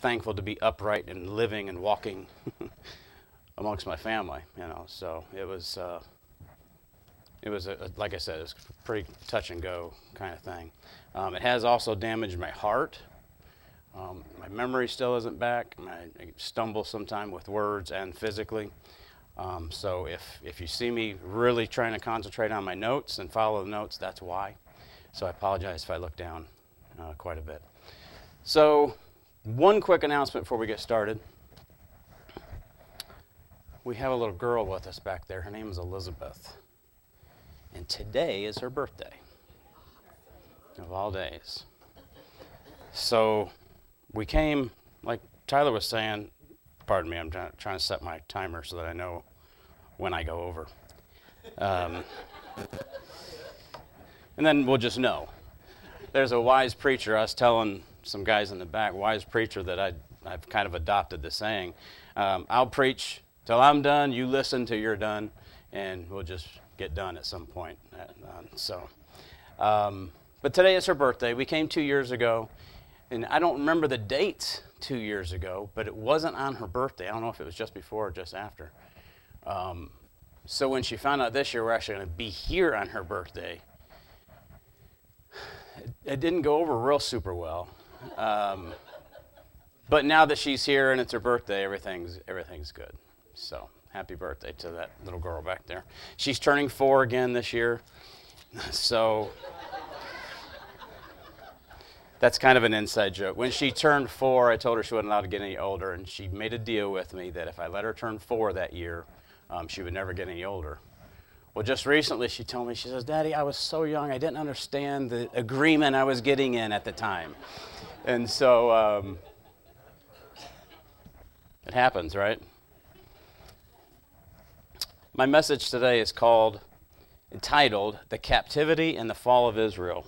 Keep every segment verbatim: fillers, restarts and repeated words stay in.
thankful to be upright and living and walking amongst my family, you know. So it was, uh, it was a, a, like I said, it was a pretty touch and go kind of thing. Um, it has also damaged my heart. Um, my memory still isn't back. I, I stumble sometime with words and physically. Um, so if, if you see me really trying to concentrate on my notes and follow the notes, that's why. So I apologize if I look down uh, quite a bit. So one quick announcement before we get started. We have a little girl with us back there. Her name is Elizabeth. And today is her birthday, of all days. So we came, like Tyler was saying, pardon me, I'm trying, trying to set my timer so that I know when I go over. Um, and then we'll just know. There's a wise preacher, I was telling some guys in the back, wise preacher that I, I've kind of adopted the saying, um, I'll preach till I'm done, you listen till you're done, and we'll just get done at some point. Um, so, um, but today is her birthday. We came two years ago, and I don't remember the dates two years ago, but it wasn't on her birthday. I don't know if it was just before or just after. Um, so when she found out this year we're actually going to be here on her birthday, it, it didn't go over real super well. Um, but now that she's here and it's her birthday, everything's everything's good. So happy birthday to that little girl back there. She's turning four again this year. So that's kind of an inside joke. When she turned four, I told her she wasn't allowed to get any older, and she made a deal with me that if I let her turn four that year, um, she would never get any older. Well, just recently she told me, she says, Daddy, I was so young, I didn't understand the agreement I was getting in at the time. And so um, it happens, right? My message today is called, entitled, The Captivity and the Fall of Israel.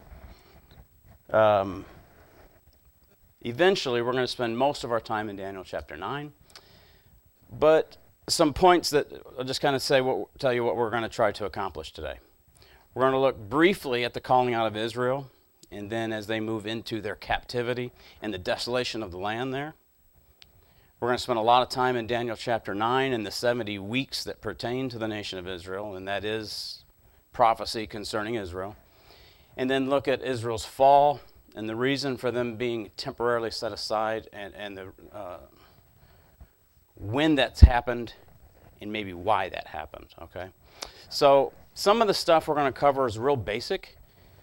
Um, eventually, we're going to spend most of our time in Daniel chapter nine. But some points that I'll just kind of say, what, tell you what we're going to try to accomplish today. We're going to look briefly at the calling out of Israel, and then as they move into their captivity and the desolation of the land there. We're going to spend a lot of time in Daniel chapter nine and the seventy weeks that pertain to the nation of Israel, and that is prophecy concerning Israel. And then look at Israel's fall and the reason for them being temporarily set aside, and, and the uh, when that's happened and maybe why that happened, okay? So some of the stuff we're going to cover is real basic.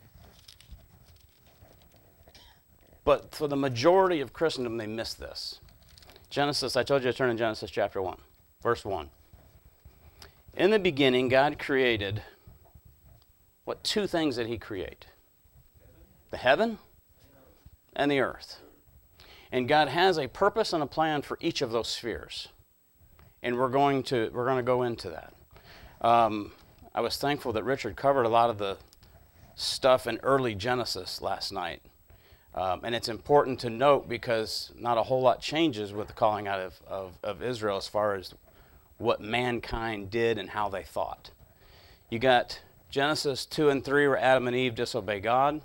But for the majority of Christendom, they miss this. Genesis, I told you to turn in Genesis chapter one, verse one. In the beginning, God created, what two things did he create? The heaven and the earth. And God has a purpose and a plan for each of those spheres. And we're going to we're going to go into that. Um, I was thankful that Richard covered a lot of the stuff in early Genesis last night. Um, and it's important to note because not a whole lot changes with the calling out of, of, of Israel as far as what mankind did and how they thought. You got Genesis two and three where Adam and Eve disobey God.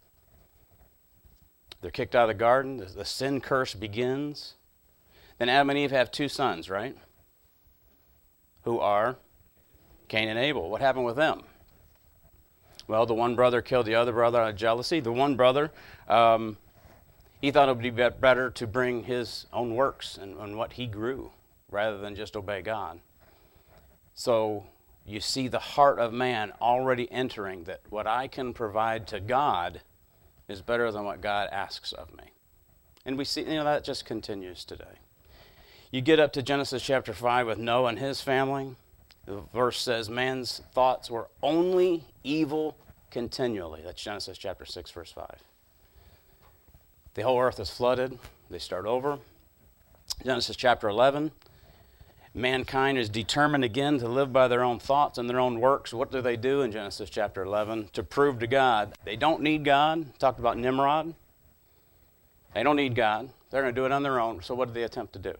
They're kicked out of the garden. The, the sin curse begins. Then Adam and Eve have two sons, right? Who are Cain and Abel. What happened with them? Well, the one brother killed the other brother out of jealousy. The one brother, um, he thought it would be better to bring his own works and, and what he grew rather than just obey God. So you see the heart of man already entering that what I can provide to God is better than what God asks of me. And we see, you know, that just continues today. You get up to Genesis chapter five with Noah and his family. The verse says, man's thoughts were only evil continually. That's Genesis chapter six, verse five. The whole earth is flooded. They start over. Genesis chapter eleven. Mankind is determined again to live by their own thoughts and their own works. What do they do in Genesis chapter eleven? To prove to God they don't need God. Talked about Nimrod. They don't need God. They're going to do it on their own. So what do they attempt to do?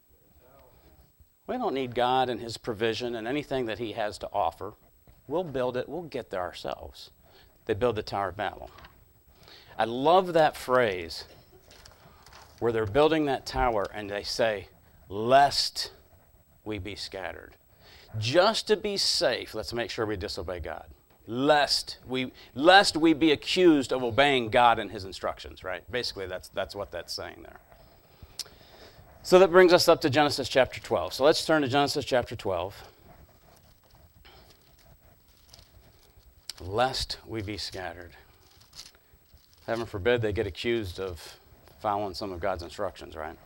We don't need God and his provision and anything that he has to offer. We'll build it. We'll get there ourselves. They build the Tower of Babel. I love that phrase. where they're building that tower and they say, lest we be scattered. Just to be safe, let's make sure we disobey God. Lest we, lest we be accused of obeying God and his instructions, right? Basically, that's, that's what that's saying there. So that brings us up to Genesis chapter twelve. So let's turn to Genesis chapter twelve. Lest we be scattered. Heaven forbid they get accused of following some of God's instructions, right?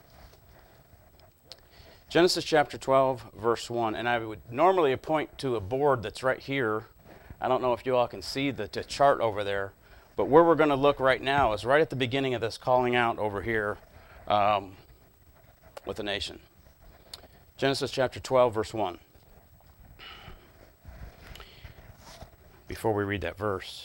Genesis chapter twelve, verse one. And I would normally point to a board that's right here. I don't know if you all can see the, the chart over there, but where we're going to look right now is right at the beginning of this calling out over here um, with the nation. Genesis chapter twelve, verse one. Before we read that verse.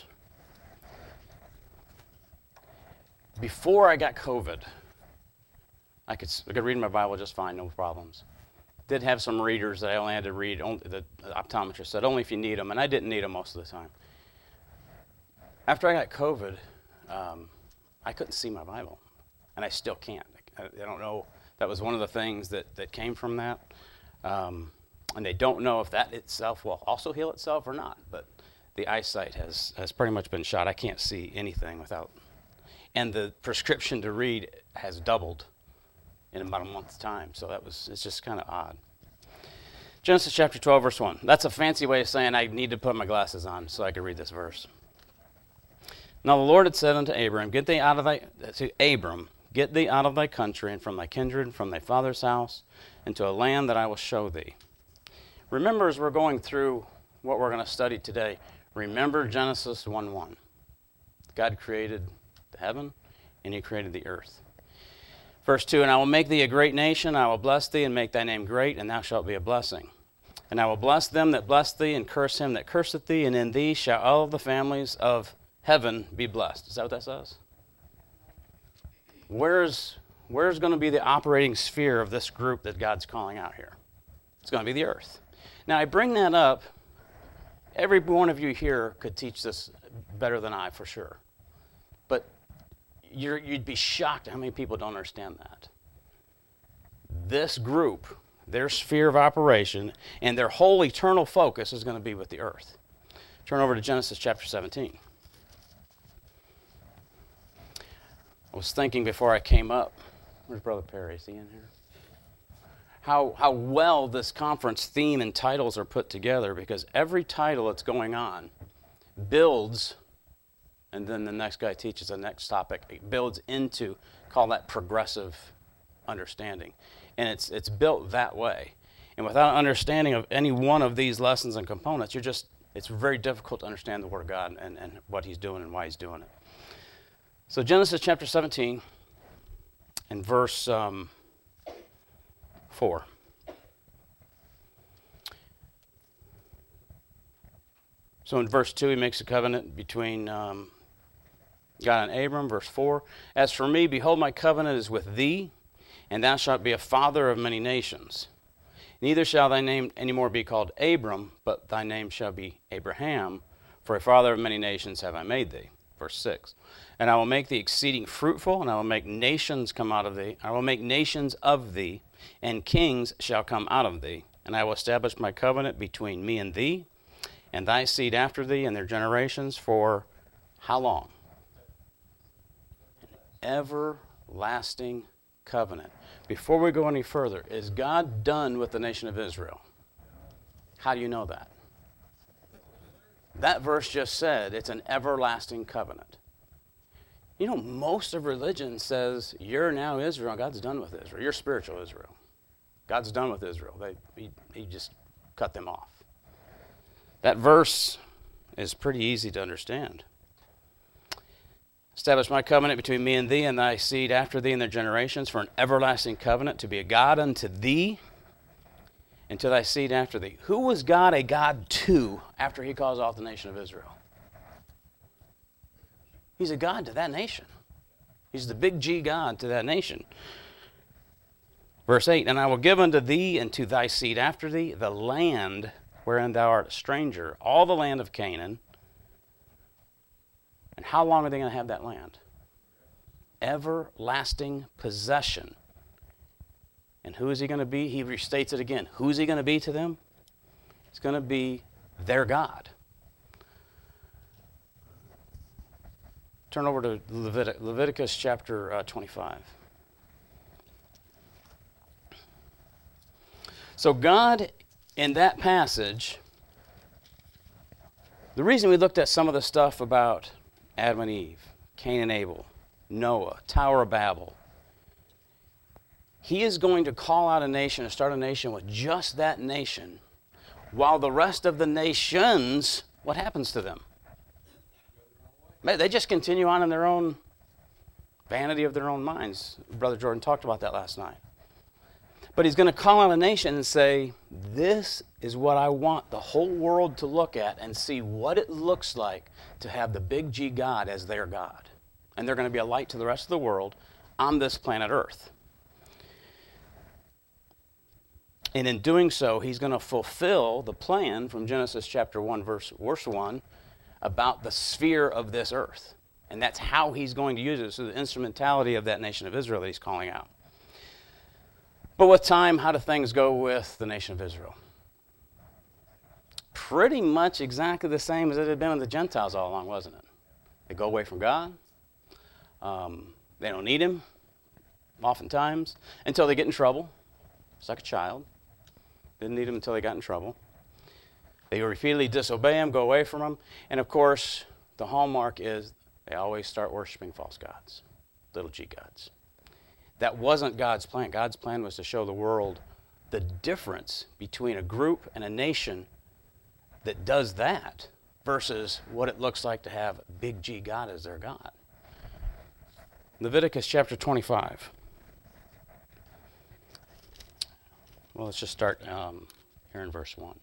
Before I got COVID, I could, I could read my Bible just fine, no problems. Did have some readers that I only had to read. Only, the, the optometrist said, only if you need them, and I didn't need them most of the time. After I got COVID, um, I couldn't see my Bible, and I still can't. I, I don't know. That was one of the things that, that came from that. Um, and they don't know if that itself will also heal itself or not, but the eyesight has, has pretty much been shot. I can't see anything without. And the prescription to read has doubled in about a month's time. So that was, it's just kind of odd. Genesis chapter twelve, verse one. That's a fancy way of saying I need to put my glasses on so I could read this verse. Now the Lord had said unto Abram, Get thee out of thy, to Abram, get thee out of thy country and from thy kindred and from thy father's house into a land that I will show thee. Remember, as we're going through what we're going to study today, remember Genesis one one. God created the heaven and he created the earth. Verse two, And I will make thee a great nation, I will bless thee and make thy name great, and thou shalt be a blessing. And I will bless them that bless thee, and curse him that curseth thee, and in thee shall all the families of heaven be blessed. Is that what that says? Where's, where's going to be the operating sphere of this group that God's calling out here? It's going to be the earth. Now, I bring that up. Every one of you here could teach this better than I, for sure. But you're, you'd be shocked at how many people don't understand that. This group, their sphere of operation, and their whole eternal focus is going to be with the earth. Turn over to Genesis chapter seventeen. I was thinking before I came up, where's Brother Perry? Is he in here? How, how well this conference theme and titles are put together, because every title that's going on builds, and then the next guy teaches the next topic. It builds into, call that progressive understanding. And it's it's built that way. And without understanding of any one of these lessons and components, you're just, it's very difficult to understand the Word of God and, and what he's doing and why he's doing it. So Genesis chapter seventeen and verse um, four. So in verse two, he makes a covenant between um, God and Abram. Verse four, As for me, behold, my covenant is with thee, and thou shalt be a father of many nations. Neither shall thy name any more be called Abram, but thy name shall be Abraham, for a father of many nations have I made thee. Verse six, And I will make thee exceeding fruitful, and I will make nations come out of thee. I will make nations of thee, and kings shall come out of thee. And I will establish my covenant between me and thee, and thy seed after thee, and their generations, for how long? An everlasting covenant. Before we go any further, is God done with the nation of Israel? How do you know that? That verse just said it's an everlasting covenant. You know, most of religion says you're now Israel. God's done with Israel. You're spiritual Israel. God's done with Israel. They, he, he just cut them off. That verse is pretty easy to understand. Establish my covenant between me and thee and thy seed after thee and their generations for an everlasting covenant, to be a God unto thee and to thy seed after thee. Who was God a God to after he calls off the nation of Israel? He's a God to that nation. He's the big G God to that nation. Verse eight, And I will give unto thee and to thy seed after thee the land wherein thou art a stranger, all the land of Canaan. And how long are they going to have that land? everlasting possession. And who is he going to be? He restates it again. Who is he going to be to them? He's going to be their God. Turn over to Levit- Leviticus chapter uh, twenty-five. So God, in that passage, the reason we looked at some of the stuff about Adam and Eve, Cain and Abel, Noah, Tower of Babel, he is going to call out a nation and start a nation with just that nation, while the rest of the nations, what happens to them? They just continue on in their own vanity of their own minds. Brother Jordan talked about that last night. But he's going to call out a nation and say, this is what I want the whole world to look at and see what it looks like to have the big G God as their God. And they're going to be a light to the rest of the world on this planet Earth. And in doing so, he's going to fulfill the plan from Genesis chapter one, verse, verse one, about the sphere of this earth. And that's how he's going to use it. So the instrumentality of that nation of Israel that he's calling out. But with time, how do things go with the nation of Israel? Pretty much exactly the same as it had been with the Gentiles all along, wasn't it? They go away from God. Um, they don't need him, oftentimes, until they get in trouble. It's like a child. Didn't need him until they got in trouble. They repeatedly disobey him, go away from him. And of course, the hallmark is they always start worshiping false gods, little g gods. That wasn't God's plan. God's plan was to show the world the difference between a group and a nation that does that versus what it looks like to have big G God as their God. Leviticus chapter twenty-five. Well, let's just start um, here in verse one.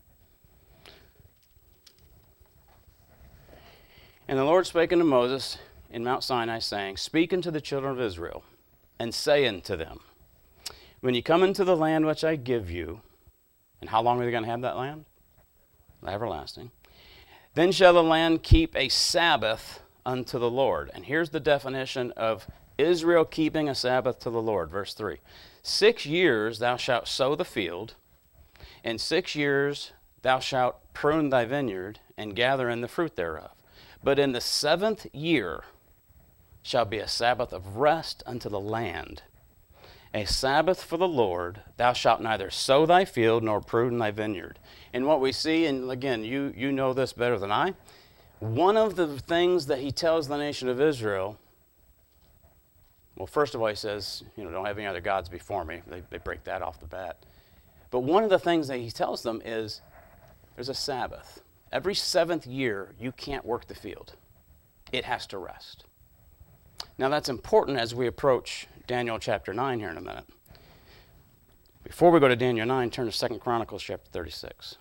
And the Lord spake unto Moses in Mount Sinai, saying, Speak unto the children of Israel, and say unto them, When ye come into the land which I give you, and how long are they going to have that land? Everlasting. Then shall the land keep a Sabbath unto the Lord. And here's the definition of Israel keeping a Sabbath to the Lord. Verse three. Six years thou shalt sow the field, and six years thou shalt prune thy vineyard, and gather in the fruit thereof. But in the seventh year shall be a Sabbath of rest unto the land, a Sabbath for the Lord. Thou shalt neither sow thy field nor prune thy vineyard. And what we see, and again, you, you know this better than I, one of the things that he tells the nation of Israel, well, first of all, he says, you know, don't have any other gods before me. They, they break that off the bat. But one of the things that he tells them is there's a Sabbath. Every seventh year, you can't work the field. It has to rest. Now, that's important as we approach Daniel chapter nine here in a minute. Before we go to Daniel nine, turn to Second Chronicles chapter thirty-six.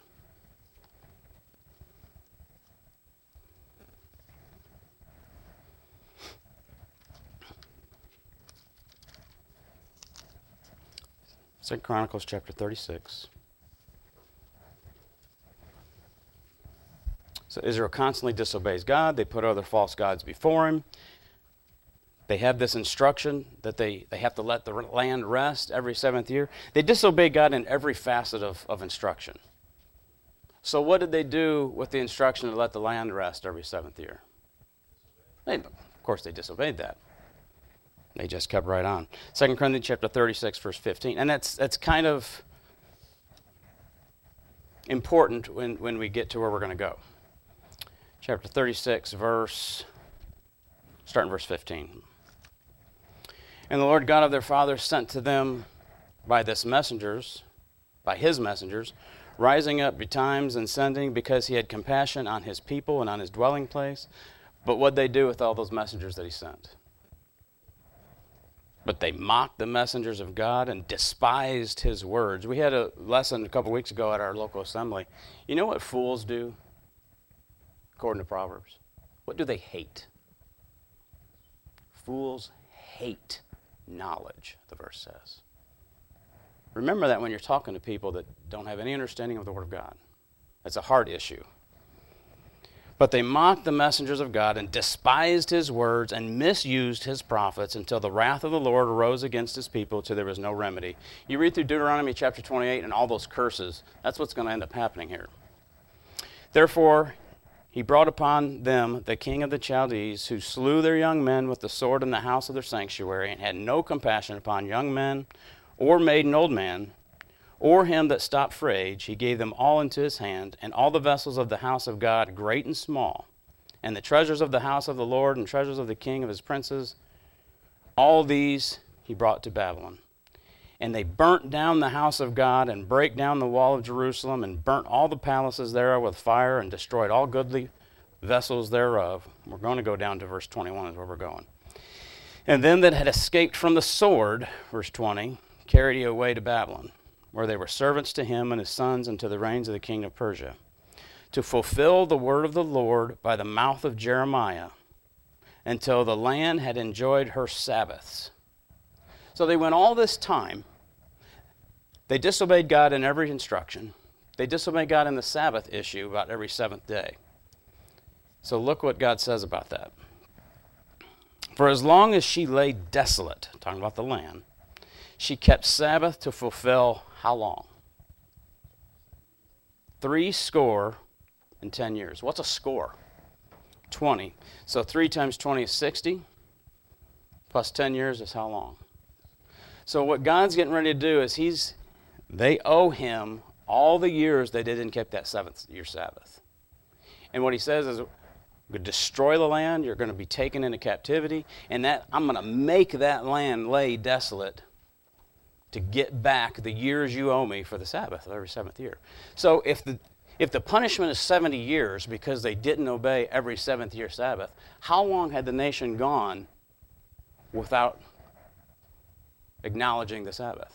Second Chronicles chapter thirty-six. So Israel constantly disobeys God. They put other false gods before him. They have this instruction that they, they have to let the land rest every seventh year. They disobey God in every facet of, of instruction. So what did they do with the instruction to let the land rest every seventh year? They, of course, they disobeyed that. They just kept right on. Second Corinthians chapter thirty-six, verse fifteen. And that's that's kind of important when, when we get to where we're going to go. Chapter thirty-six, verse, starting verse fifteen. And the Lord God of their fathers sent to them by this messengers, by his messengers, rising up betimes and sending, because he had compassion on his people and on his dwelling place. But what'd they do with all those messengers that he sent? But they mocked the messengers of God and despised his words. We had a lesson a couple weeks ago at our local assembly. You know what fools do, according to Proverbs? What do they hate? Fools hate knowledge, the verse says. Remember that when you're talking to people that don't have any understanding of the Word of God. That's a hard issue. But they mocked the messengers of God and despised his words and misused his prophets until the wrath of the Lord arose against his people till there was no remedy. You read through Deuteronomy chapter twenty-eight and all those curses. That's what's going to end up happening here. Therefore, he brought upon them the king of the Chaldees, who slew their young men with the sword in the house of their sanctuary, and had no compassion upon young men or maiden old man, or him that stopped for age. He gave them all into his hand, and all the vessels of the house of God, great and small, and the treasures of the house of the Lord, and treasures of the king of his princes, all these he brought to Babylon. And they burnt down the house of God, and brake down the wall of Jerusalem, and burnt all the palaces thereof with fire, and destroyed all goodly vessels thereof. We're going to go down to verse twenty-one is where we're going. And them that had escaped from the sword, verse twenty, carried he away to Babylon, where they were servants to him and his sons unto the reigns of the king of Persia, to fulfill the word of the Lord by the mouth of Jeremiah, until the land had enjoyed her Sabbaths. So they went all this time. They disobeyed God in every instruction. They disobeyed God in the Sabbath issue about every seventh day. So look what God says about that. For as long as she lay desolate, talking about the land, she kept Sabbath to fulfill how long? Three score and ten years. What's a score? twenty. So three times twenty is sixty. Plus ten years is how long? So what God's getting ready to do is he's, they owe him all the years they didn't keep that seventh year Sabbath. And what he says is, I'm going to destroy the land, you're going to be taken into captivity, and that I'm going to make that land lay desolate to get back the years you owe me for the Sabbath of every seventh year. So if the if the punishment is seventy years because they didn't obey every seventh year Sabbath, how long had the nation gone without acknowledging the Sabbath?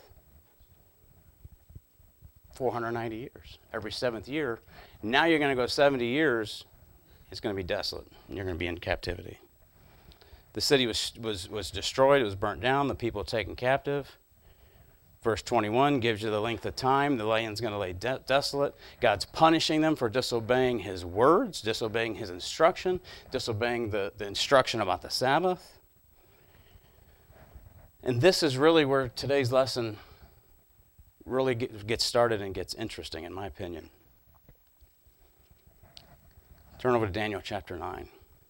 four hundred ninety years. Every seventh year. Now you're going to go seventy years, it's going to be desolate, and you're going to be in captivity. The city was, was, was destroyed, it was burnt down, the people taken captive. Verse twenty-one gives you the length of time. The land's going to lay de- desolate. God's punishing them for disobeying his words, disobeying his instruction, disobeying the, the instruction about the Sabbath. And this is really where today's lesson really get, gets started and gets interesting, in my opinion. Turn over to Daniel chapter nine.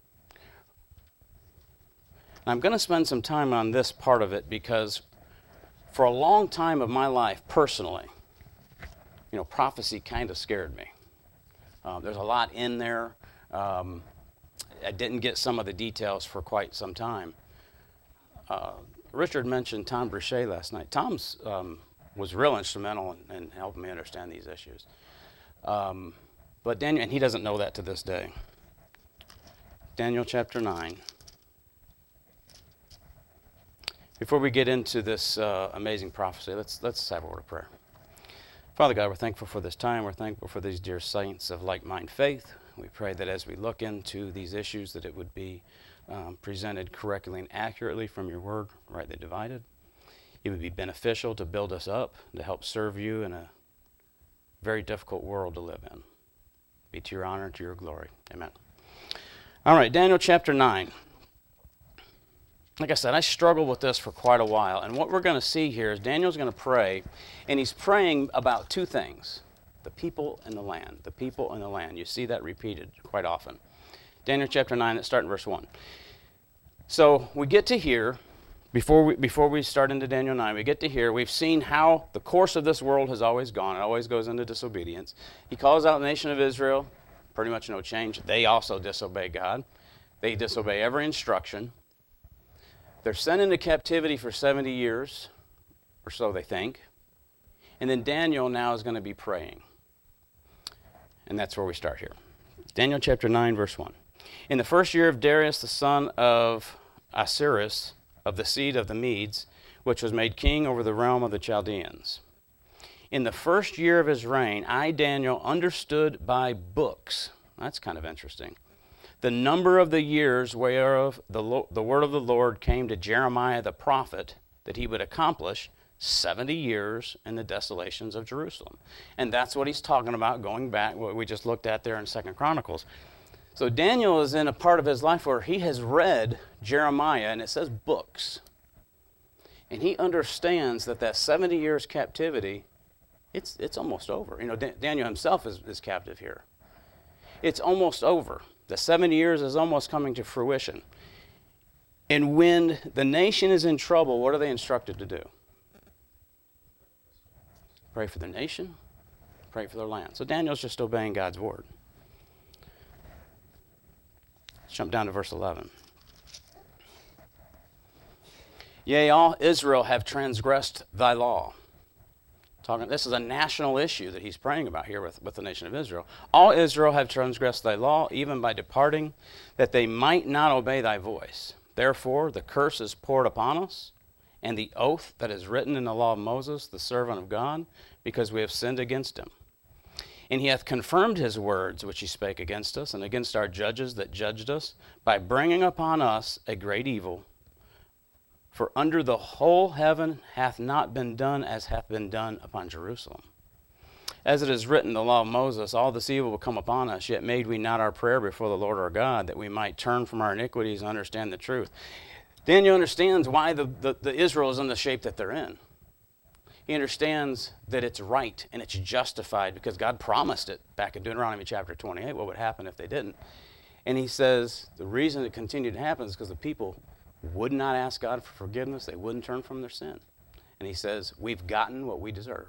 I'm going to spend some time on this part of it because for a long time of my life, personally, you know, prophecy kind of scared me. Uh, there's a lot in there. Um, I didn't get some of the details for quite some time. Uh, Richard mentioned Tom Bruchet last night. Tom's um, was real instrumental in, in helping me understand these issues. Um, but Daniel, and he doesn't know that to this day. Daniel chapter nine. Before we get into this uh, amazing prophecy, let's let's have a word of prayer. Father God, we're thankful for this time. We're thankful for these dear saints of like-minded faith. We pray that as we look into these issues, that it would be um, presented correctly and accurately from your word, rightly divided. It would be beneficial to build us up, to help serve you in a very difficult world to live in. Be to your honor and to your glory. Amen. All right, Daniel chapter nine. Like I said, I struggled with this for quite a while, and what we're going to see here is Daniel's going to pray, and he's praying about two things, the people and the land, the people and the land. You see that repeated quite often. Daniel chapter nine, let's start in verse one. So we get to here, before we, before we start into Daniel nine, we get to here, we've seen how the course of this world has always gone. It always goes into disobedience. He calls out the nation of Israel, pretty much no change. They also disobey God. They disobey every instruction. They're sent into captivity for seventy years, or so they think. And then Daniel now is going to be praying. And that's where we start here. Daniel chapter nine, verse one. In the first year of Darius, the son of Ahasuerus, of the seed of the Medes, which was made king over the realm of the Chaldeans. In the first year of his reign, I, Daniel, understood by books. That's kind of interesting. The number of the years whereof the, Lo- the word of the Lord came to Jeremiah the prophet, that he would accomplish seventy years in the desolations of Jerusalem. And that's what he's talking about, going back, what we just looked at there in Second Chronicles. So Daniel is in a part of his life where he has read Jeremiah, and it says books. And he understands that that seventy years captivity, it's it's almost over. You know, D- Daniel himself is, is captive here. It's almost over. The seventy years is almost coming to fruition. And when the nation is in trouble, what are they instructed to do? Pray for their nation, pray for their land. So Daniel's just obeying God's word. Let's jump down to verse eleven. Yea, all Israel have transgressed thy law. Talking, this is a national issue that he's praying about here with, with the nation of Israel. All Israel have transgressed thy law, even by departing, that they might not obey thy voice. Therefore, the curse is poured upon us, and the oath that is written in the law of Moses, the servant of God, because we have sinned against him. And he hath confirmed his words which he spake against us, and against our judges that judged us, by bringing upon us a great evil. For under the whole heaven hath not been done as hath been done upon Jerusalem. As it is written in the law of Moses, all this evil will come upon us, yet made we not our prayer before the Lord our God, that we might turn from our iniquities and understand the truth. Daniel understands why the, the, the Israel is in the shape that they're in. He understands that it's right and it's justified because God promised it back in Deuteronomy chapter twenty-eight, what would happen if they didn't. And he says the reason it continued to happen is because the people would not ask God for forgiveness. They wouldn't turn from their sin. And he says, we've gotten what we deserve.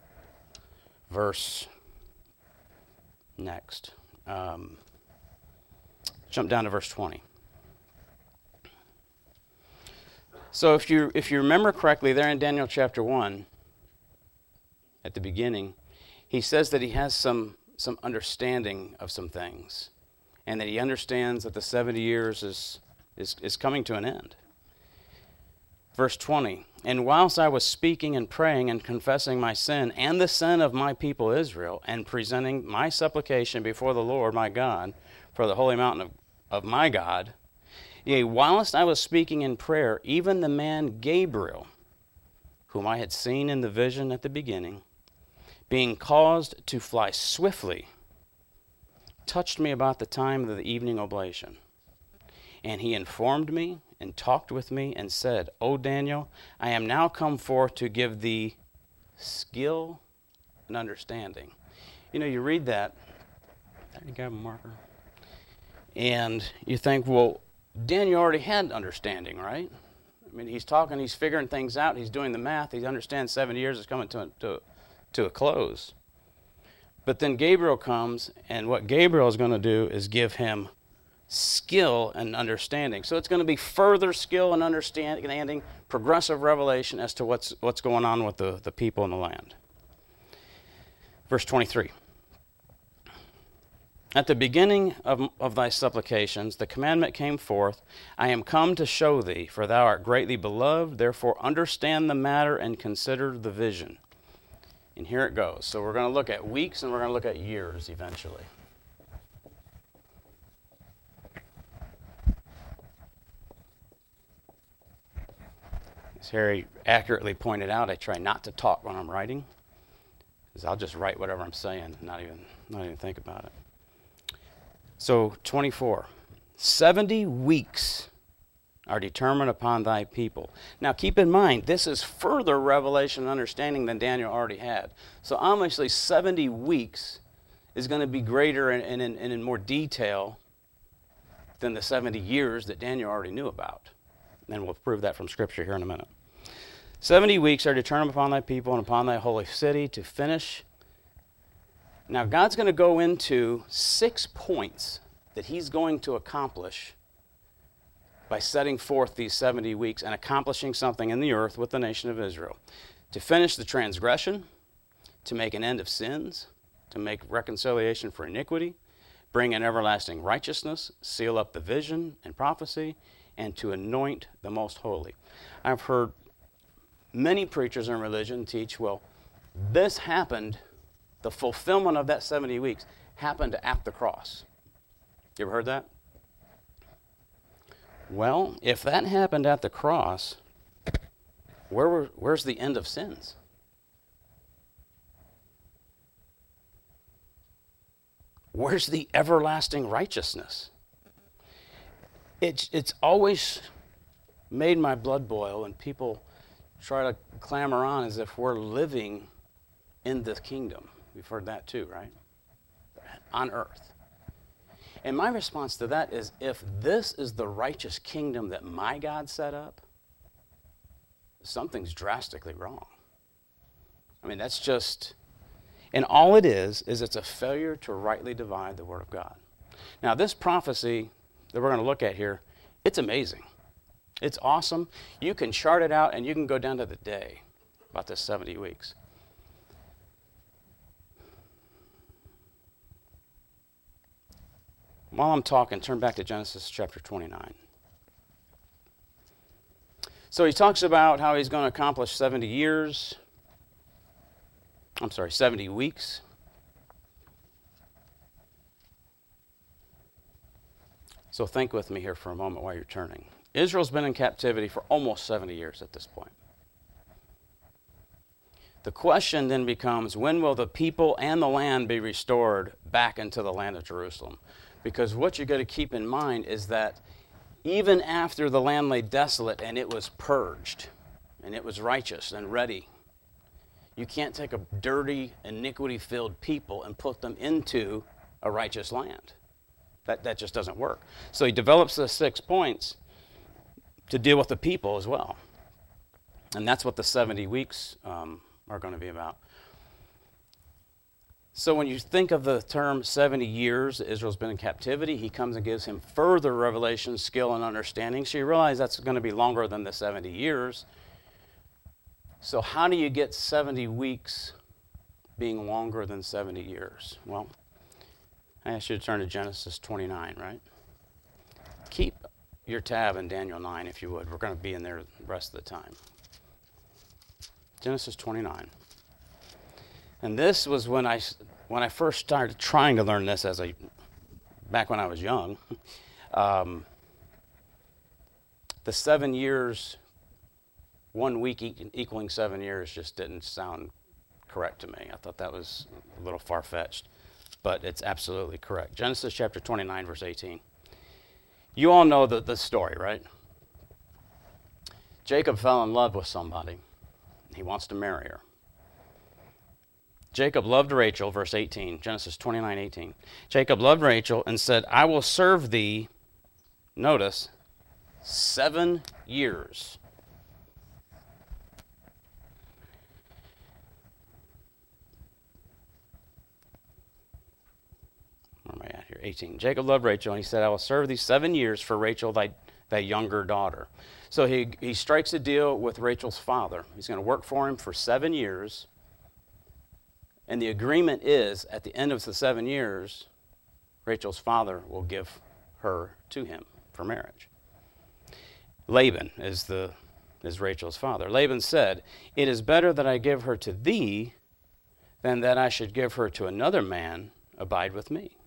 Verse next. Um, jump down to verse twenty. So if you if you remember correctly, there in Daniel chapter one, at the beginning, he says that he has some some understanding of some things, and that he understands that the seventy years is is, is coming to an end. Verse twenty, and whilst I was speaking and praying and confessing my sin and the sin of my people Israel, and presenting my supplication before the Lord my God for the holy mountain of, of my God, yea, whilst I was speaking in prayer, even the man Gabriel, whom I had seen in the vision at the beginning, being caused to fly swiftly, touched me about the time of the evening oblation. And he informed me and talked with me and said, O Daniel, I am now come forth to give thee skill and understanding. You know, you read that. You got a marker? And you think, well, Daniel already had understanding, right? I mean, he's talking, he's figuring things out, he's doing the math, he understands seventy years is coming to a, to, to a close. But then Gabriel comes, and what Gabriel is going to do is give him skill and understanding. So it's going to be further skill and understanding, progressive revelation as to what's what's going on with the, the people in the land. Verse twenty-three. At the beginning of, of thy supplications, the commandment came forth, I am come to show thee, for thou art greatly beloved, therefore understand the matter and consider the vision. And here it goes. So we're going to look at weeks and we're going to look at years eventually. As Harry accurately pointed out, I try not to talk when I'm writing, because I'll just write whatever I'm saying and not even, not even think about it. So, twenty-four. Seventy weeks are determined upon thy people. Now, keep in mind, this is further revelation and understanding than Daniel already had. So, obviously, seventy weeks is going to be greater and, and, and in more detail than the seventy years that Daniel already knew about. And we'll prove that from Scripture here in a minute. Seventy weeks are determined upon thy people and upon thy holy city to finish. Now, God's going to go into six points that he's going to accomplish by setting forth these seventy weeks and accomplishing something in the earth with the nation of Israel. To finish the transgression, to make an end of sins, to make reconciliation for iniquity, bring in everlasting righteousness, seal up the vision and prophecy, and to anoint the most holy. I've heard many preachers in religion teach, well, this happened, the fulfillment of that seventy weeks happened at the cross. You ever heard that? Well, if that happened at the cross, where were, where's the end of sins? Where's the everlasting righteousness? It's, it's always made my blood boil when people try to clamor on as if we're living in the kingdom. We've heard that too, right? On earth. And my response to that is, if this is the righteous kingdom that my God set up, something's drastically wrong. I mean, that's just, and all it is, is it's a failure to rightly divide the Word of God. Now, this prophecy that we're going to look at here, it's amazing. It's awesome. You can chart it out, and you can go down to the day about this seventy weeks. While I'm talking, turn back to Genesis chapter twenty-nine. So he talks about how he's going to accomplish seventy years. I'm sorry, seventy weeks. So think with me here for a moment while you're turning. Israel's been in captivity for almost seventy years at this point. The question then becomes, when will the people and the land be restored back into the land of Jerusalem? Because what you've got to keep in mind is that even after the land lay desolate and it was purged, and it was righteous and ready, you can't take a dirty, iniquity-filled people and put them into a righteous land. That, that just doesn't work. So he develops the six points to deal with the people as well. And that's what the seventy weeks um, are going to be about. So when you think of the term seventy years, Israel's been in captivity, he comes and gives him further revelation, skill, and understanding. So you realize that's going to be longer than the seventy years. So how do you get seventy weeks being longer than seventy years? Well, I ask you to turn to Genesis twenty-nine, right? Keep your tab in Daniel nine, if you would. We're going to be in there the rest of the time. Genesis twenty-nine. And this was when I, when I first started trying to learn this as a, back when I was young. Um, the seven years, one week equaling seven years just didn't sound correct to me. I thought that was a little far-fetched, but it's absolutely correct. Genesis chapter twenty-nine, verse eighteen. You all know the, the story, right? Jacob fell in love with somebody. He wants to marry her. Jacob loved Rachel, verse eighteen, Genesis twenty-nine, eighteen. Jacob loved Rachel and said, I will serve thee, notice, seven years. Where am I at here? eighteen. Jacob loved Rachel, and he said, I will serve thee seven years for Rachel, thy, thy younger daughter. So he, he strikes a deal with Rachel's father. He's going to work for him for seven years. And the agreement is, at the end of the seven years, Rachel's father will give her to him for marriage. Laban is, the, is Rachel's father. Laban said, it is better that I give her to thee than that I should give her to another man. Abide with me.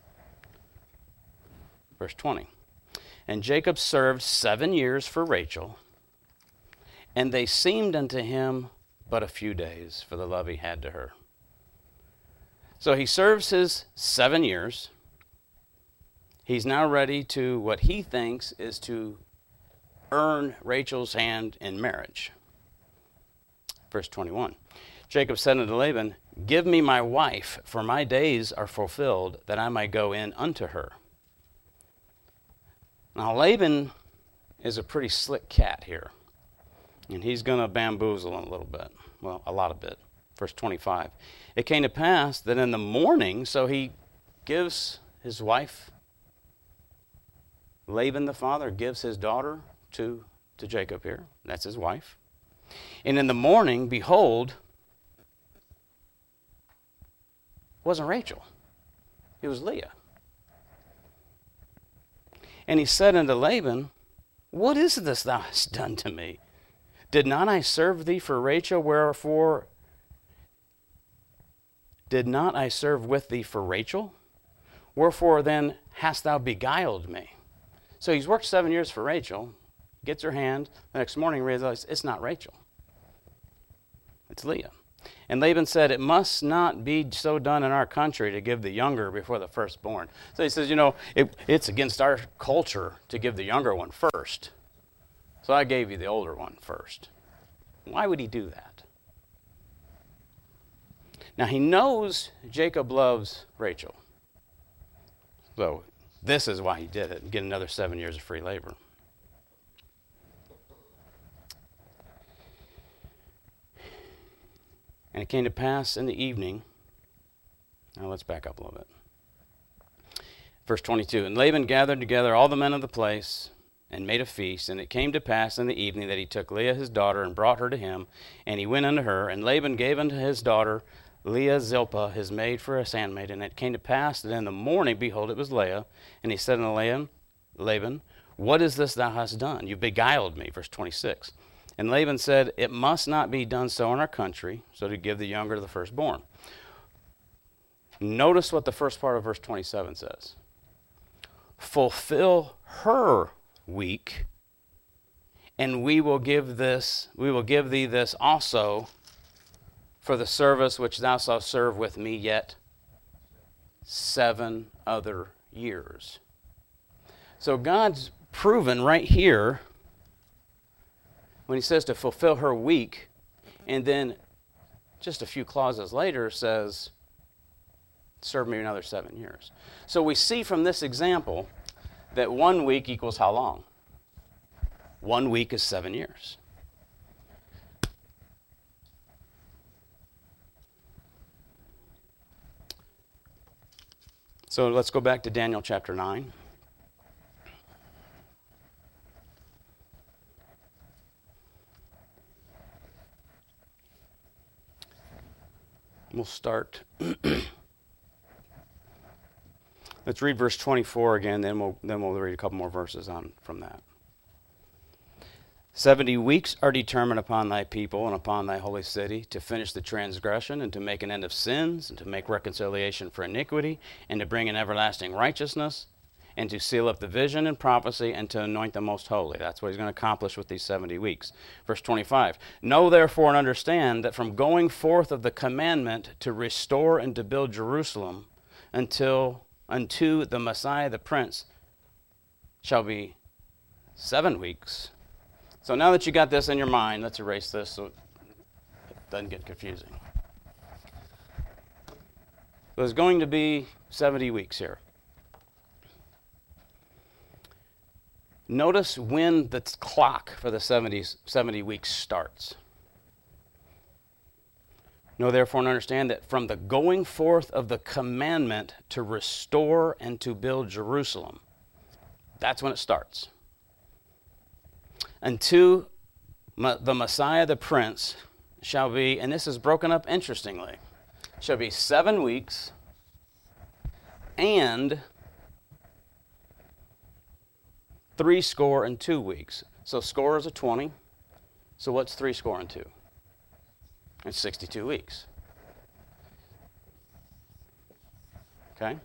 Verse twenty. And Jacob served seven years for Rachel, and they seemed unto him but a few days for the love he had to her. So he serves his seven years. He's now ready to, what he thinks is to earn Rachel's hand in marriage. Verse twenty-one. Jacob said unto Laban, give me my wife, for my days are fulfilled, that I might go in unto her. Now Laban is a pretty slick cat here, and he's going to bamboozle him a little bit. Well, a lot of bit. Verse twenty-five. It came to pass that in the morning, so he gives his wife, Laban the father, gives his daughter to, to Jacob here. That's his wife. And in the morning, behold, it wasn't Rachel. It was Leah. And he said unto Laban, what is this thou hast done to me? Did not I serve thee for Rachel, wherefore did not I serve with thee for Rachel? Wherefore then hast thou beguiled me? So he's worked seven years for Rachel, gets her hand, the next morning realizes it's not Rachel. It's Leah. And Laban said, it must not be so done in our country to give the younger before the firstborn. So he says, you know, it, it's against our culture to give the younger one first. So I gave you the older one first. Why would he do that? Now he knows Jacob loves Rachel. So this is why he did it, and get another seven years of free labor. And it came to pass in the evening. Now let's back up a little bit. Verse twenty-two. And Laban gathered together all the men of the place and made a feast. And it came to pass in the evening that he took Leah his daughter and brought her to him. And he went unto her. And Laban gave unto his daughter Leah Zilpah his maid for a handmaid. And it came to pass that in the morning, behold, it was Leah. And he said unto Laban, Laban, what is this thou hast done? You beguiled me. Verse twenty-six. And Laban said, it must not be done so in our country, so to give the younger to the firstborn. Notice what the first part of verse twenty-seven says. Fulfill her week, and we will give this, we will give thee this also for the service which thou shalt serve with me yet seven other years. So God's proven right here when he says to fulfill her week, and then just a few clauses later says, serve me another seven years. So we see from this example that one week equals how long? One week is seven years. So let's go back to Daniel chapter nine. We'll start. Let's read verse twenty-four again, then we'll then we'll read a couple more verses on from that. Seventy weeks are determined upon thy people and upon thy holy city to finish the transgression and to make an end of sins and to make reconciliation for iniquity and to bring an everlasting righteousness and to seal up the vision and prophecy and to anoint the most holy. That's what he's going to accomplish with these seventy weeks. Verse twenty-five, know therefore and understand that from going forth of the commandment to restore and to build Jerusalem until unto the Messiah the Prince shall be seven weeks. So now that you got this in your mind, let's erase this so it doesn't get confusing. There's going to be seventy weeks here. Notice when the clock for the seventy, seventy weeks starts. Know therefore and understand that from the going forth of the commandment to restore and to build Jerusalem, that's when it starts. Unto the Messiah the Prince shall be, and this is broken up interestingly, shall be seven weeks and three score and two weeks. So score is a twenty. So what's three score and two? It's sixty-two weeks. Okay?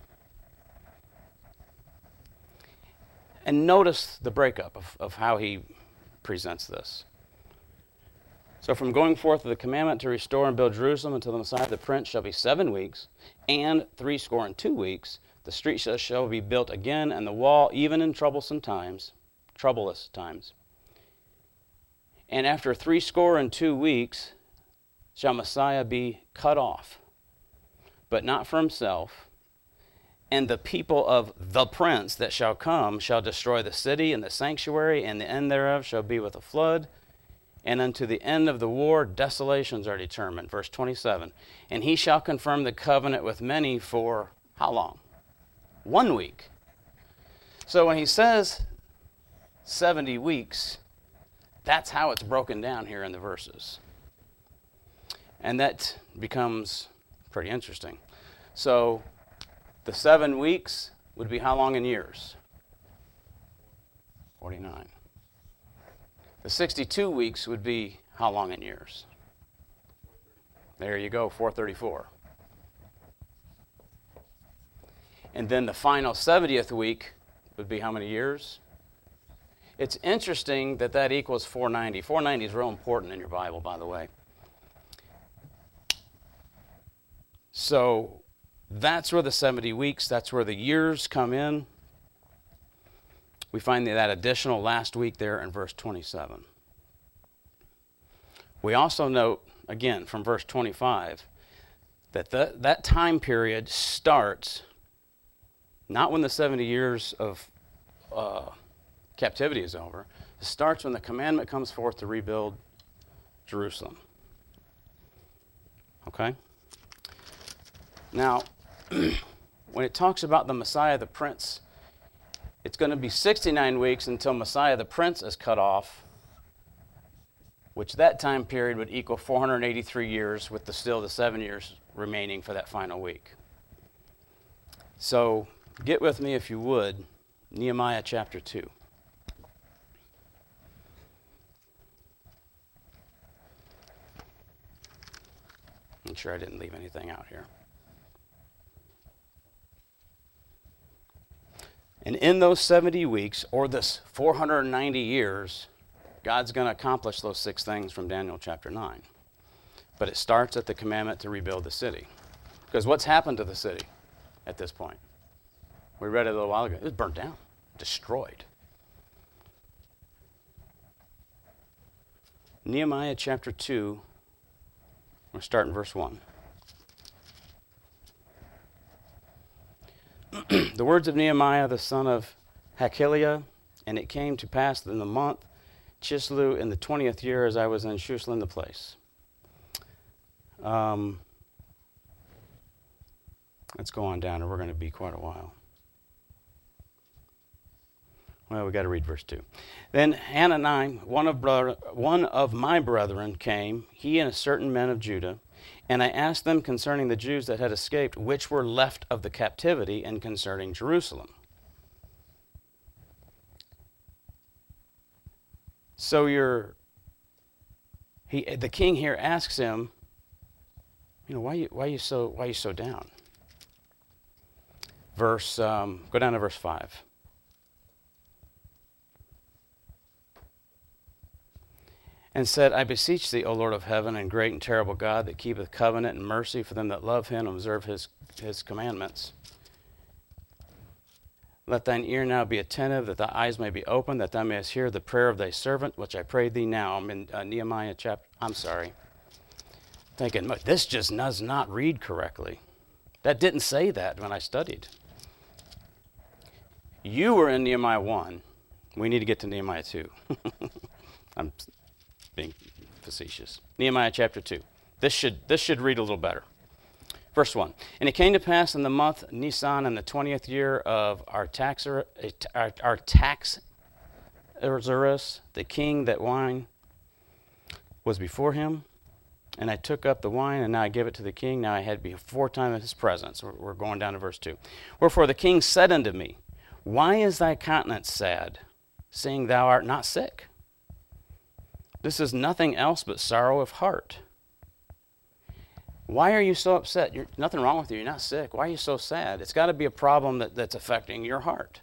And notice the breakup of, of how he presents this. So from going forth of the commandment to restore and build Jerusalem until the Messiah the Prince shall be seven weeks, and three score and two weeks, the street shall be built again, and the wall even in troublesome times, troublous times. And after three score and two weeks shall Messiah be cut off, but not for himself. And the people of the prince that shall come shall destroy the city and the sanctuary, and the end thereof shall be with a flood. And unto the end of the war, desolations are determined. Verse twenty-seven. And he shall confirm the covenant with many for how long? One week. So when he says seventy weeks, that's how it's broken down here in the verses. And that becomes pretty interesting. So the seven weeks would be how long in years? forty-nine. The sixty-two weeks would be how long in years? There you go, four thirty-four. And then the final seventieth week would be how many years? It's interesting that that equals four ninety. four ninety is real important in your Bible, by the way. so that's where the seventy weeks, that's where the years come in. We find that additional last week there in verse twenty-seven. We also note, again, from verse twenty-five, that the, that time period starts not when the seventy years of uh, captivity is over. It starts when the commandment comes forth to rebuild Jerusalem. Okay? Now, when it talks about the Messiah, the Prince, it's going to be sixty-nine weeks until Messiah, the Prince, is cut off, which that time period would equal four hundred eighty-three years, with the, still the seven years remaining for that final week. So, get with me, if you would, Nehemiah chapter two. Make sure I didn't leave anything out here. And in those seventy weeks, or this four hundred ninety years, God's going to accomplish those six things from Daniel chapter nine. But it starts at the commandment to rebuild the city. Because what's happened to the city at this point? We read it a little while ago. It was burnt down, destroyed. Nehemiah chapter two, we'll start in verse one. The words of Nehemiah, the son of Hakaliah, and it came to pass in the month Chislev in the twentieth year, as I was in Shushan the place. Um, let's go on down, or we're going to be quite a while. Well, we got to read verse two. Then Hanani, one of brother, one of my brethren, came, he and a certain men of Judah, and I asked them concerning the Jews that had escaped, which were left of the captivity, and concerning Jerusalem. So you're, he, the king here asks him, you know, why you, why you so, why you so down? Verse, um, go down to verse five. And said, I beseech thee, O Lord of heaven, and great and terrible God, that keepeth covenant and mercy for them that love him and observe his, his commandments. Let thine ear now be attentive, that thy eyes may be open, that thou mayest hear the prayer of thy servant, which I pray thee now. I'm in uh, Nehemiah chapter, I'm sorry. Thinking, this just does not read correctly. That didn't say that when I studied. You were in Nehemiah one. We need to get to Nehemiah two. I'm being facetious. Nehemiah chapter two. This should this should read a little better. Verse one. And it came to pass in the month Nisan, in the twentieth year of Artaxerxes, the king, that wine was before him. And I took up the wine, and now I give it to the king. Now I had before time in his presence. We're, we're going down to verse two. Wherefore the king said unto me, why is thy countenance sad, seeing thou art not sick? This is nothing else but sorrow of heart. Why are you so upset? You're, nothing wrong with you. You're not sick. Why are you so sad? It's got to be a problem that, that's affecting your heart.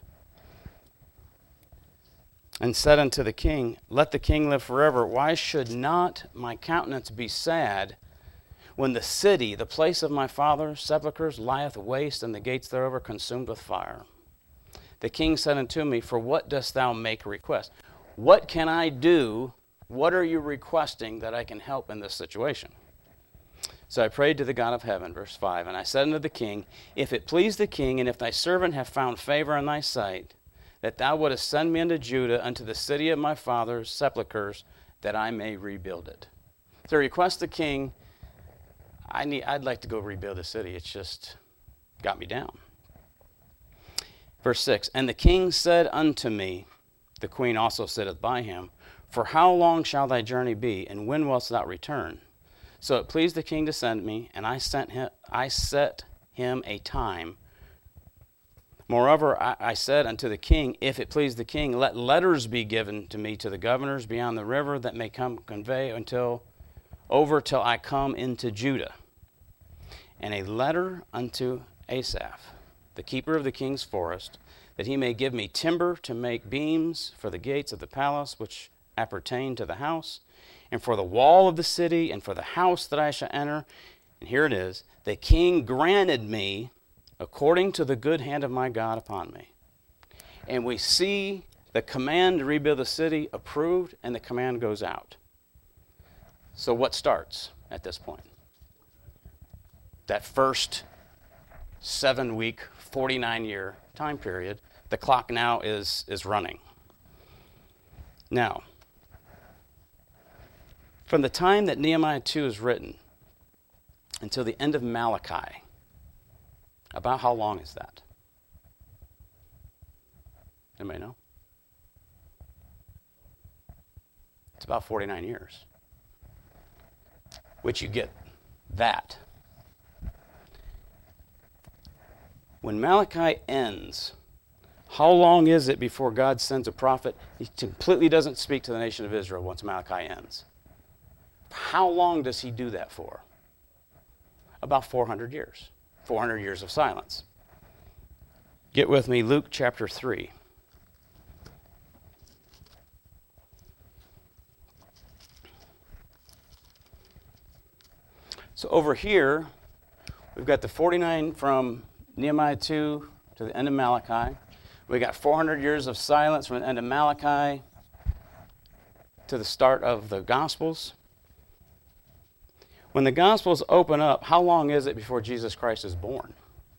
And said unto the king, let the king live forever. Why should not my countenance be sad when the city, the place of my father's sepulchres, lieth waste, and the gates thereof are consumed with fire? The king said unto me, for what dost thou make a request? What can I do? What are you requesting that I can help in this situation? So I prayed to the God of heaven, verse five, and I said unto the king, if it please the king, and if thy servant have found favor in thy sight, that thou wouldest send me unto Judah, unto the city of my father's sepulchres, that I may rebuild it. So I request the king, I need, I'd like to go rebuild the city. It's just got me down. Verse six, and the king said unto me, the queen also sitteth by him, for how long shall thy journey be, and when wilt thou return? So it pleased the king to send me, and I sent him. I set him a time. Moreover, I, I said unto the king, if it please the king, let letters be given to me to the governors beyond the river, that may come convey until over till I come into Judah. And a letter unto Asaph, the keeper of the king's forest, that he may give me timber to make beams for the gates of the palace, which appertain to the house, and for the wall of the city, and for the house that I shall enter, And here it is. The king granted me according to the good hand of my God upon me. And we see the command to rebuild the city approved, and the command goes out. So what starts at this point? That first seven-week, forty-nine-year time period, the clock now is, is running. Now, from the time that Nehemiah two is written until the end of Malachi, about how long is that? Anybody know? It's about forty-nine years. Which you get that. When Malachi ends, how long is it before God sends a prophet? He completely doesn't speak to the nation of Israel once Malachi ends. How long does he do that for? About four hundred years. four hundred years of silence. Get with me, Luke chapter three. So over here, we've got the forty-nine from Nehemiah two to the end of Malachi. We got four hundred years of silence from the end of Malachi to the start of the Gospels. When the Gospels open up, how long is it before Jesus Christ is born?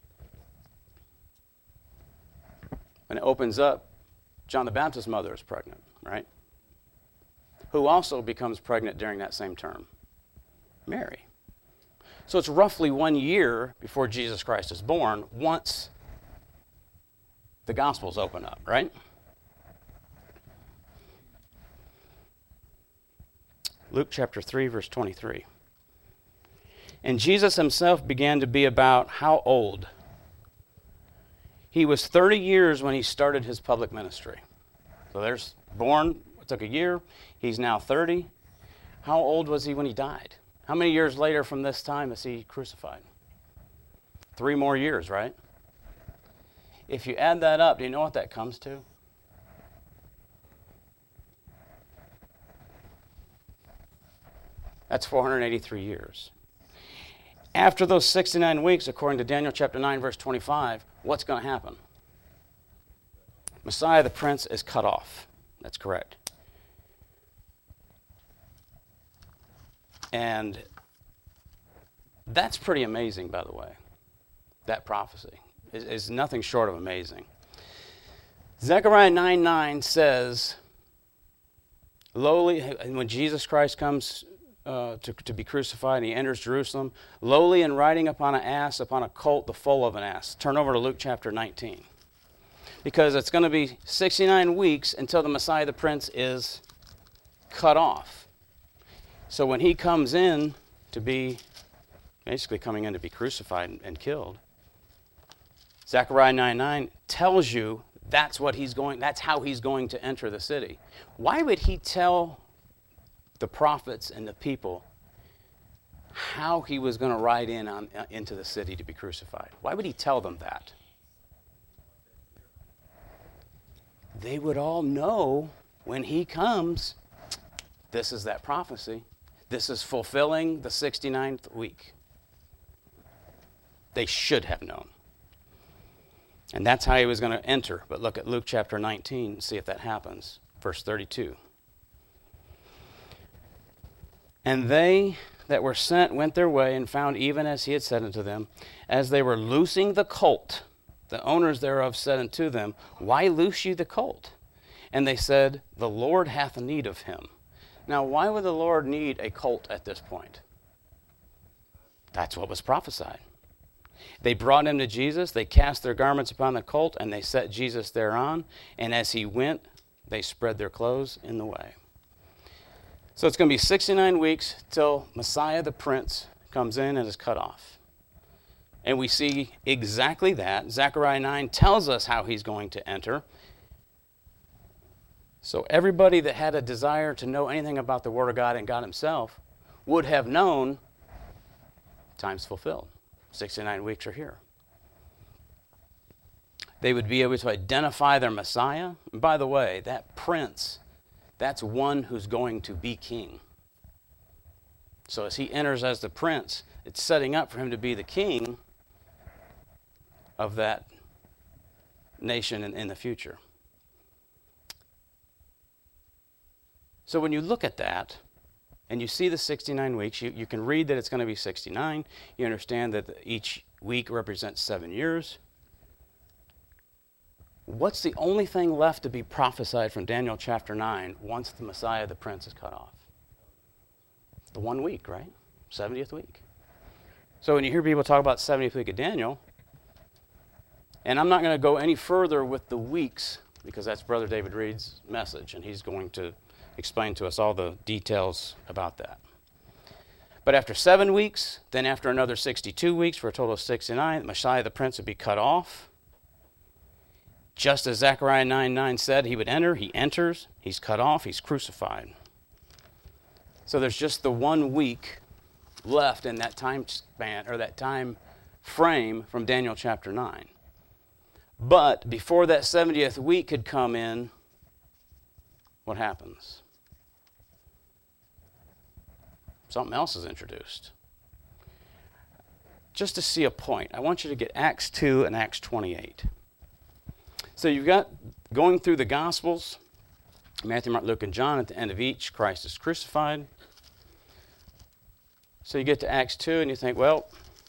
When it opens up, John the Baptist's mother is pregnant, right? Who also becomes pregnant during that same term? Mary. So it's roughly one year before Jesus Christ is born once the Gospels open up, right? Luke chapter three, verse twenty-three. And Jesus himself began to be about how old? He was thirty years when he started his public ministry. So there's born, it took a year. He's now thirty. How old was he when he died? How many years later from this time is he crucified? Three more years, right? If you add that up, do you know what that comes to? That's four hundred eighty-three years. After those sixty-nine weeks, according to Daniel chapter nine, verse twenty-five, what's going to happen? Messiah the Prince is cut off. That's correct. And that's pretty amazing, by the way. That prophecy is, is nothing short of amazing. Zechariah nine nine says, lowly, when Jesus Christ comes uh, to, to be crucified and he enters Jerusalem, lowly and riding upon an ass, upon a colt, the foal of an ass. Turn over to Luke chapter nineteen. Because it's going to be sixty-nine weeks until the Messiah the Prince is cut off. So when he comes in to be, basically coming in to be crucified and, and killed, Zechariah nine nine tells you that's what he's going, that's how he's going to enter the city. Why would he tell the prophets and the people how he was going to ride in on, uh, into the city to be crucified? Why would he tell them that? They would all know when he comes, this is that prophecy. This is fulfilling the sixty-ninth week. They should have known. And that's how he was going to enter. But look at Luke chapter nineteen and see if that happens. Verse thirty-two. And they that were sent went their way and found even as he had said unto them. As they were loosing the colt, the owners thereof said unto them, Why loose ye the colt? And they said, The Lord hath need of him. Now, why would the Lord need a colt at this point? That's what was prophesied. They brought him to Jesus, they cast their garments upon the colt, and they set Jesus thereon. And as he went, they spread their clothes in the way. So it's going to be sixty-nine weeks till Messiah the Prince comes in and is cut off. And we see exactly that. Zechariah nine tells us how he's going to enter. So everybody that had a desire to know anything about the Word of God and God himself would have known time's fulfilled. sixty-nine weeks are here. They would be able to identify their Messiah. And by the way, that prince, that's one who's going to be king. So as he enters as the prince, it's setting up for him to be the king of that nation in, in the future. So when you look at that, and you see the sixty-nine weeks, you, you can read that it's going to be sixty-nine. You understand that each week represents seven years. What's the only thing left to be prophesied from Daniel chapter nine once the Messiah, the Prince, is cut off? The one week, right? seventieth week. So when you hear people talk about seventieth week of Daniel, and I'm not going to go any further with the weeks, because that's Brother David Reed's message, and he's going to explain to us all the details about that. But after seven weeks, then after another sixty-two weeks, for a total of sixty-nine, the Messiah, the Prince, would be cut off. Just as Zechariah nine nine said he would enter, he enters, he's cut off, he's crucified. So there's just the one week left in that time span, or that time frame from Daniel chapter nine. But before that seventieth week could come in, what happens? Something else is introduced. Just to see a point, I want you to get Acts two and Acts twenty-eight. So you've got, going through the Gospels, Matthew, Mark, Luke, and John, at the end of each, Christ is crucified. So you get to Acts two and you think, well,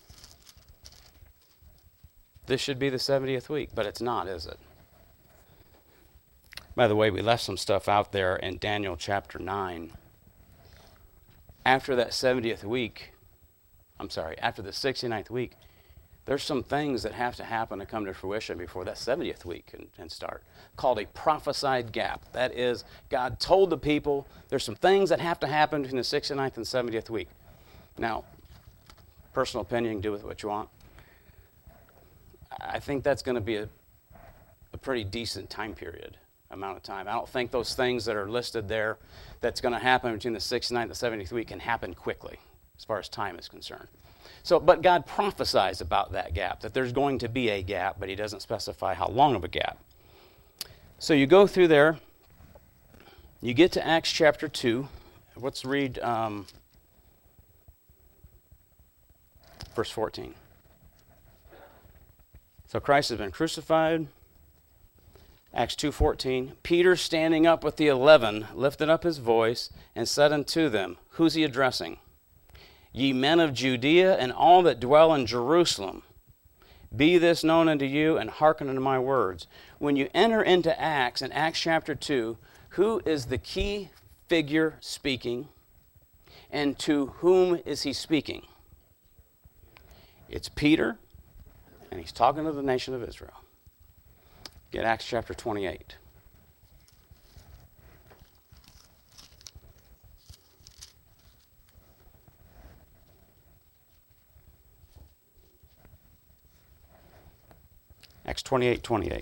this should be the seventieth week, but it's not, is it? By the way, we left some stuff out there in Daniel chapter nine. After that seventieth week, I'm sorry, after the sixty-ninth week, there's some things that have to happen to come to fruition before that seventieth week can, can start, called a prophesied gap. That is, God told the people there's some things that have to happen between the sixty-ninth and seventieth week. Now, personal opinion, you can do with what you want. I think that's going to be a, a pretty decent time period, amount of time. I don't think those things that are listed there that's going to happen between the sixty-ninth and the seventieth week can happen quickly, as far as time is concerned. So, but God prophesies about that gap, that there's going to be a gap, but he doesn't specify how long of a gap. So you go through there, you get to Acts chapter two. Let's read um, verse fourteen. So Christ has been crucified. Acts two fourteen. Peter, standing up with the eleven, lifted up his voice and said unto them, who's he addressing? Ye men of Judea and all that dwell in Jerusalem, be this known unto you, and hearken unto my words. When you enter into Acts, in Acts chapter two, who is the key figure speaking, and to whom is he speaking? It's Peter, and he's talking to the nation of Israel. Get Acts chapter twenty-eight. Acts twenty-eight twenty-eight.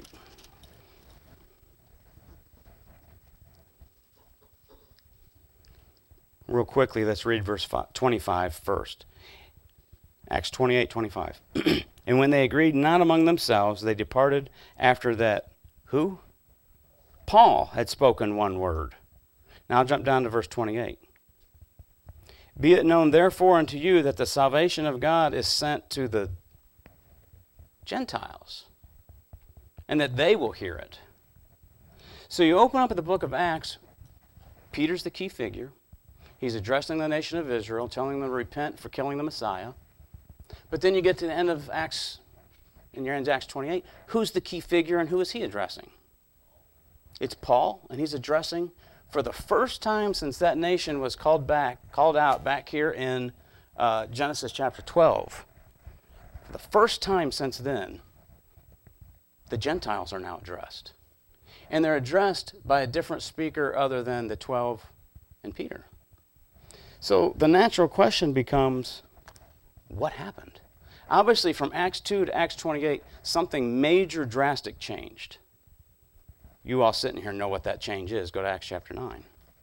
Real quickly, let's read verse twenty-five first. Acts twenty-eight twenty-five. And when they agreed not among themselves, they departed after that. Who? Paul had spoken one word. Now I'll jump down to verse twenty-eight. Be it known therefore unto you that the salvation of God is sent to the Gentiles, and that they will hear it. So you open up at the book of Acts, Peter's the key figure. He's addressing the nation of Israel, telling them to repent for killing the Messiah. But then you get to the end of Acts, and you're in Acts twenty-eight. Who's the key figure and who is he addressing? It's Paul, and he's addressing, for the first time since that nation was called back, called out back here in uh, Genesis chapter twelve. For the first time since then, the Gentiles are now addressed. And they're addressed by a different speaker other than the twelve and Peter. So the natural question becomes, what happened? Obviously, from Acts two to Acts twenty-eight, something major, drastic changed. You all sitting here know what that change is. Go to Acts chapter nine.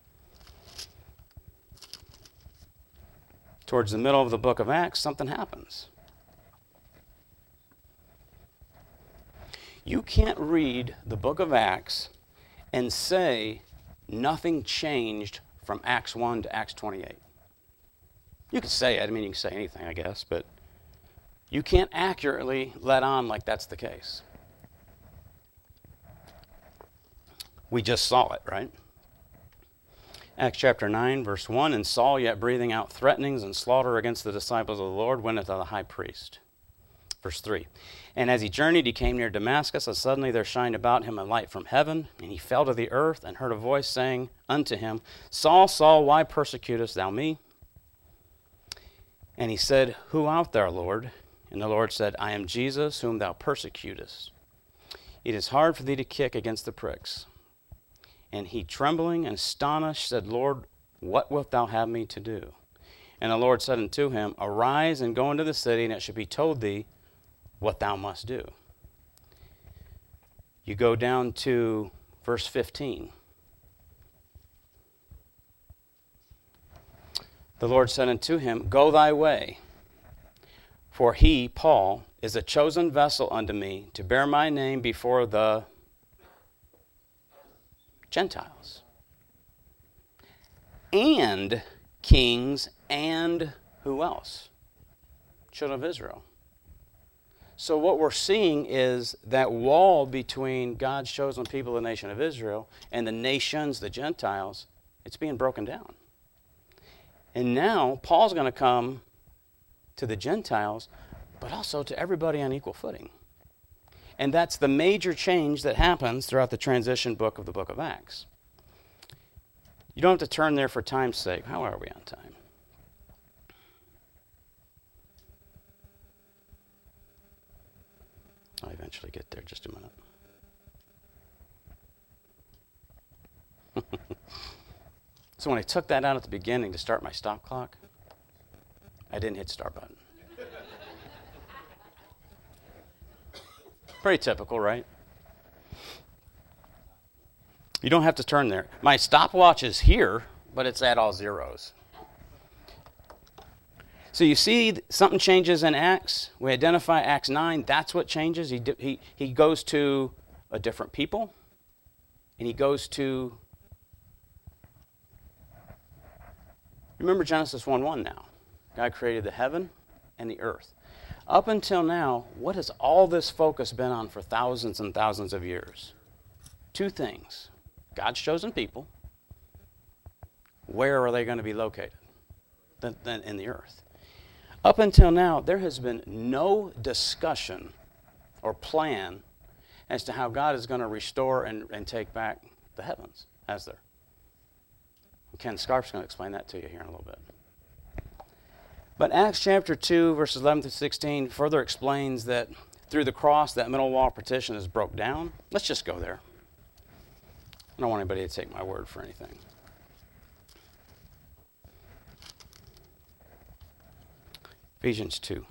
Towards the middle of the book of Acts, something happens. You can't read the book of Acts and say nothing changed from Acts one to Acts twenty-eight. You could say it. I mean, you can say anything, I guess, but you can't accurately let on like that's the case. We just saw it, right? Acts chapter nine, verse one, and Saul, yet breathing out threatenings and slaughter against the disciples of the Lord, went unto the high priest. Verse three, and as he journeyed, he came near Damascus, and suddenly there shined about him a light from heaven, and he fell to the earth, and heard a voice saying unto him, Saul, Saul, why persecutest thou me? And he said, Who art thou, Lord? And the Lord said, I am Jesus, whom thou persecutest. It is hard for thee to kick against the pricks. And he, trembling and astonished, said, Lord, what wilt thou have me to do? And the Lord said unto him, Arise and go into the city, and it shall be told thee what thou must do. You go down to verse fifteen. The Lord said unto him, Go thy way, for he, Paul, is a chosen vessel unto me to bear my name before the Gentiles, and kings, and who else? Children of Israel. So what we're seeing is that wall between God's chosen people, the nation of Israel, and the nations, the Gentiles, it's being broken down. And now Paul's going to come to the Gentiles, but also to everybody on equal footing. And that's the major change that happens throughout the transition book of the book of Acts. You don't have to turn there for time's sake. How are we on time? I'll eventually get there. Just a minute. So when I took that out at the beginning to start my stop clock, I didn't hit start button. Pretty typical, right? You don't have to turn there. My stopwatch is here, but it's at all zeros. So you see something changes in Acts. We identify Acts nine. That's what changes. He, he, he goes to a different people, and he goes to... Remember Genesis one one now. God created the heaven and the earth. Up until now, what has all this focus been on for thousands and thousands of years? Two things. God's chosen people. Where are they going to be located? Then in the earth. Up until now, there has been no discussion or plan as to how God is going to restore and, and take back the heavens, has there? Ken Scarp's going to explain that to you here in a little bit. But Acts chapter two, verses eleven through sixteen, further explains that through the cross, that middle wall partition is broke down. Let's just go there. I don't want anybody to take my word for anything. Ephesians two,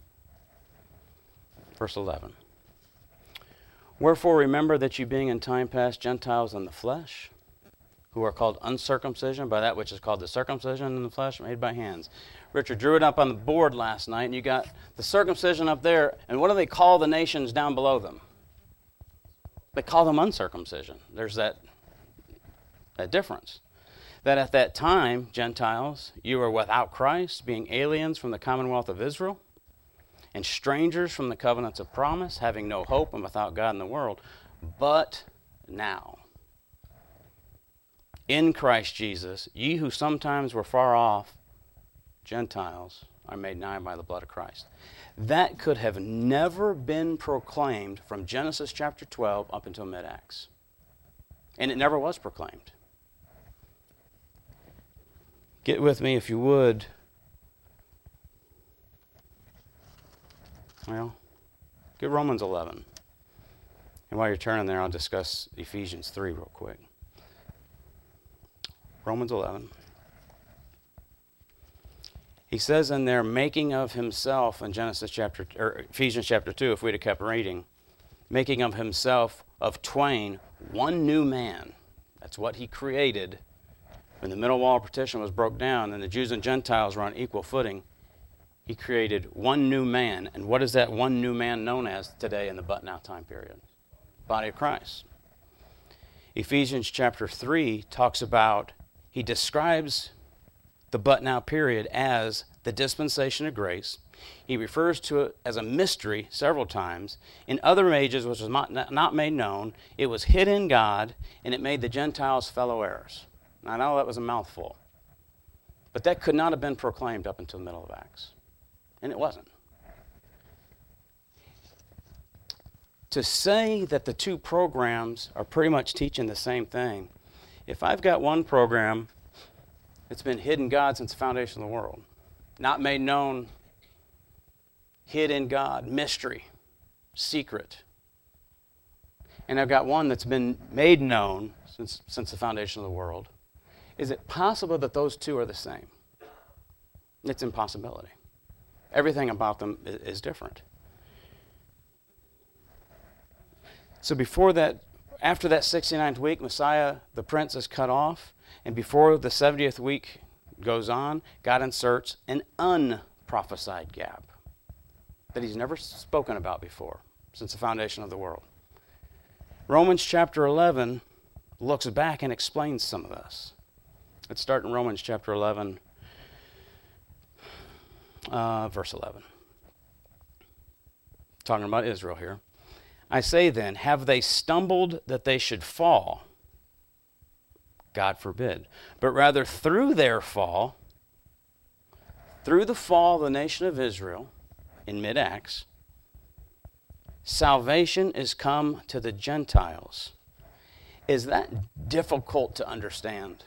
verse eleven. Wherefore remember that you being in time past Gentiles in the flesh, who are called uncircumcision by that which is called the circumcision in the flesh made by hands. Richard drew it up on the board last night, and you got the circumcision up there, and what do they call the nations down below them? They call them uncircumcision. There's that, that difference. That at that time, Gentiles, you were without Christ, being aliens from the commonwealth of Israel, and strangers from the covenants of promise, having no hope and without God in the world. But now, in Christ Jesus, ye who sometimes were far off, Gentiles, are made nigh by the blood of Christ. That could have never been proclaimed from Genesis chapter twelve up until mid-Acts. And it never was proclaimed. Get with me, if you would. Well, get Romans eleven. And while you're turning there, I'll discuss Ephesians three real quick. Romans eleven. He says in there, making of himself, in Genesis chapter, or Ephesians chapter two, if we'd have kept reading, making of himself, of twain, one new man. That's what he created when the middle wall partition was broke down and the Jews and Gentiles were on equal footing. He created one new man. And what is that one new man known as today in the but-now time period? Body of Christ. Ephesians chapter three talks about, he describes the but now period as the dispensation of grace. He refers to it as a mystery several times. In other ages, which was not, not made known, it was hid in God, and it made the Gentiles fellow heirs. Now, I know that was a mouthful, but that could not have been proclaimed up until the middle of Acts, and it wasn't. To say that the two programs are pretty much teaching the same thing, if I've got one program that's been hid in God since the foundation of the world, not made known, hid in God, mystery, secret. And I've got one that's been made known since, since the foundation of the world. Is it possible that those two are the same? It's impossibility. Everything about them is, is different. So before that, after that sixty-ninth week, Messiah, the Prince, is cut off. And before the seventieth week goes on, God inserts an unprophesied gap that he's never spoken about before since the foundation of the world. Romans chapter eleven looks back and explains some of this. Let's start in Romans chapter eleven, uh, verse eleven. Talking about Israel here. I say then, have they stumbled that they should fall? God forbid. But rather through their fall, through the fall of the nation of Israel, in mid-Acts, salvation is come to the Gentiles. Is that difficult to understand?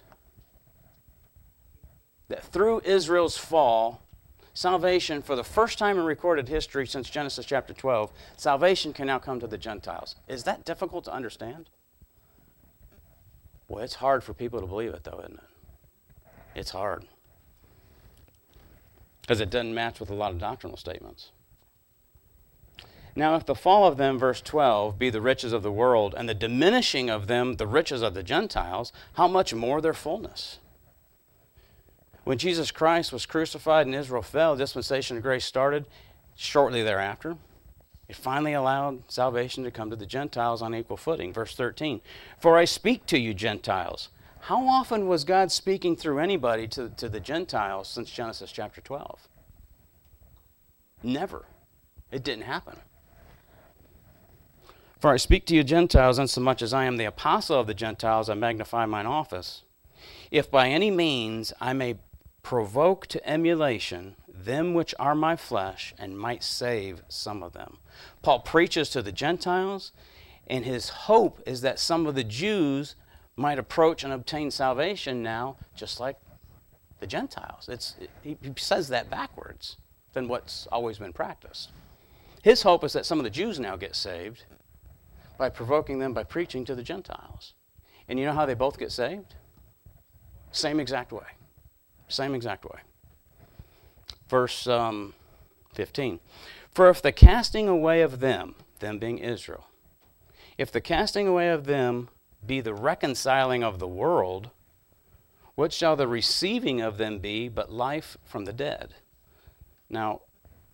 That through Israel's fall, salvation, for the first time in recorded history since Genesis chapter twelve, salvation can now come to the Gentiles. Is that difficult to understand? Well, it's hard for people to believe it, though, isn't it? It's hard. Because it doesn't match with a lot of doctrinal statements. Now, if the fall of them, verse twelve, be the riches of the world, and the diminishing of them the riches of the Gentiles, how much more their fullness? When Jesus Christ was crucified and Israel fell, dispensation of grace started shortly thereafter. It finally allowed salvation to come to the Gentiles on equal footing. Verse thirteen, for I speak to you, Gentiles. How often was God speaking through anybody to, to the Gentiles since Genesis chapter twelve? Never. It didn't happen. For I speak to you, Gentiles, insomuch as I am the apostle of the Gentiles, I magnify mine office. If by any means I may provoke to emulation them which are my flesh, and might save some of them. Paul preaches to the Gentiles, and his hope is that some of the Jews might approach and obtain salvation now, just like the Gentiles. It's, it, he says that backwards than what's always been practiced. His hope is that some of the Jews now get saved by provoking them by preaching to the Gentiles. And you know how they both get saved? Same exact way. Same exact way. Verse um, fifteen. For if the casting away of them, them being Israel, if the casting away of them be the reconciling of the world, what shall the receiving of them be but life from the dead? Now,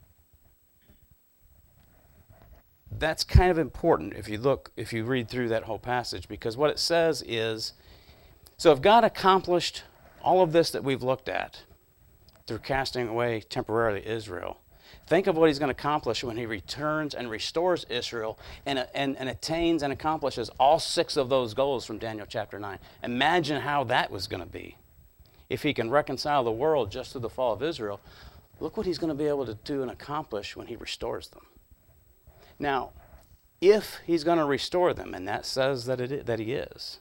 that's kind of important if you look, if you read through that whole passage, because what it says is, so if God accomplished all of this that we've looked at through casting away temporarily Israel, think of what he's going to accomplish when he returns and restores Israel and, and, and attains and accomplishes all six of those goals from Daniel chapter nine. Imagine how that was going to be. If he can reconcile the world just through the fall of Israel, look what he's going to be able to do and accomplish when he restores them. Now, if he's going to restore them, and that says that, it, that he is,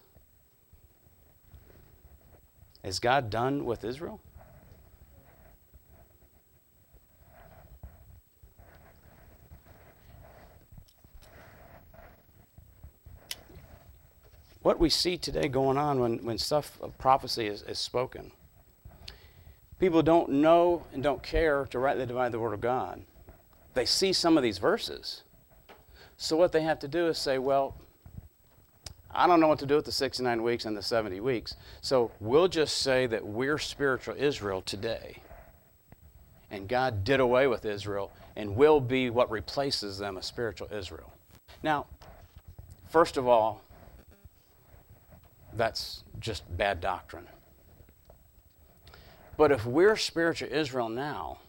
is God done with Israel? What we see today going on when, when stuff of prophecy is, is spoken, people don't know and don't care to rightly divide the Word of God. They see some of these verses. So what they have to do is say, well, I don't know what to do with the sixty-nine weeks and the seventy weeks, so we'll just say that we're spiritual Israel today. And God did away with Israel and will be what replaces them, a spiritual Israel. Now, first of all, that's just bad doctrine. But if we're spiritual Israel now,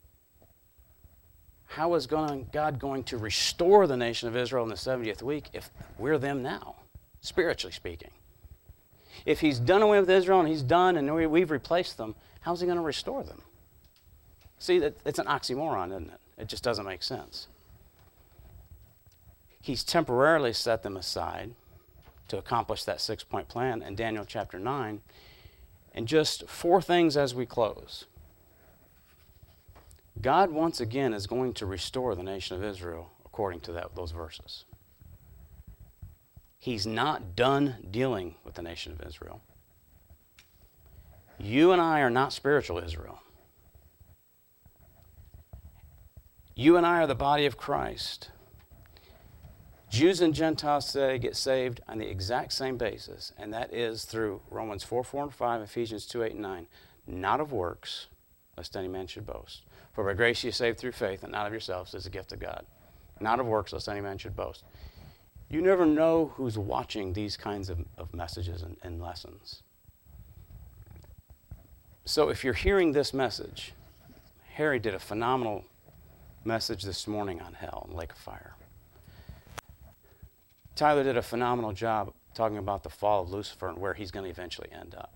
how is going, God going to restore the nation of Israel in the seventieth week if we're them now, spiritually speaking? If he's done away with Israel and he's done and we, we've replaced them, how's he going to restore them? See, that, it's an oxymoron, isn't it? It just doesn't make sense. He's temporarily set them aside to accomplish that six-point plan in Daniel chapter nine. And just four things as we close. God once again is going to restore the nation of Israel according to that, those verses. He's not done dealing with the nation of Israel. You and I are not spiritual Israel. You and I are the body of Christ. Jews and Gentiles today get saved on the exact same basis, and that is through Romans four, four, and five, Ephesians two, eight, and nine. Not of works, lest any man should boast. For by grace you are saved through faith, and not of yourselves, as a gift of God. Not of works, lest any man should boast. You never know who's watching these kinds of, of messages and, and lessons. So if you're hearing this message, Harry did a phenomenal message this morning on hell and lake of fire. Tyler did a phenomenal job talking about the fall of Lucifer and where he's going to eventually end up.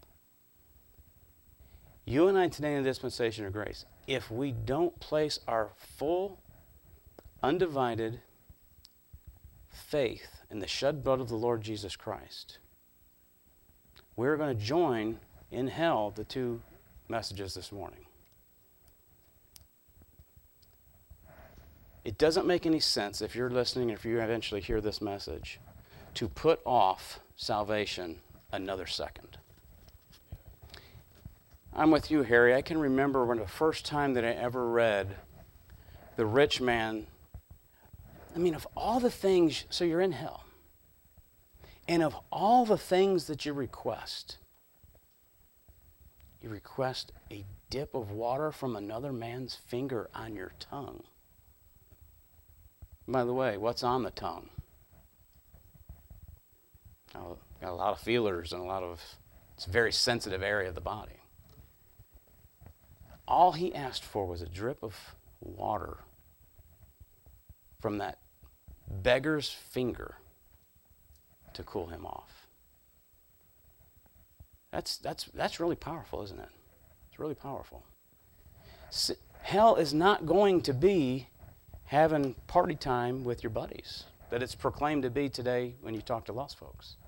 You and I today in the dispensation of grace, if we don't place our full, undivided faith in the shed blood of the Lord Jesus Christ, we're going to join in hell the two messages this morning. It doesn't make any sense, if you're listening, if you eventually hear this message, to put off salvation another second. I'm with you, Harry. I can remember when the first time that I ever read the rich man, I mean, of all the things, so you're in hell, and of all the things that you request, you request a dip of water from another man's finger on your tongue. By the way, what's on the tongue? Oh, got a lot of feelers and a lot of, it's a very sensitive area of the body. All he asked for was a drip of water from that beggar's finger to cool him off. That's, that's, that's really powerful, isn't it? It's really powerful. Hell is not going to be having party time with your buddies that it's proclaimed to be today when you talk to lost folks.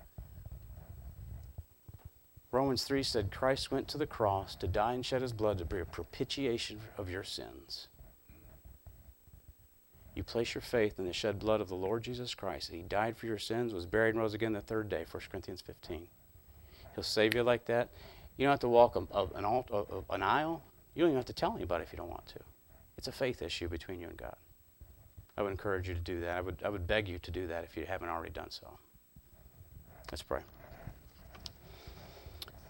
Romans three said Christ went to the cross to die and shed his blood to be a propitiation of your sins. You place your faith in the shed blood of the Lord Jesus Christ. He died for your sins, was buried, and rose again the third day, First Corinthians fifteen. He'll save you like that. You don't have to walk a, a, an, alt, a, an aisle. You don't even have to tell anybody if you don't want to. It's a faith issue between you and God. I would encourage you to do that. I would, I would beg you to do that if you haven't already done so. Let's pray.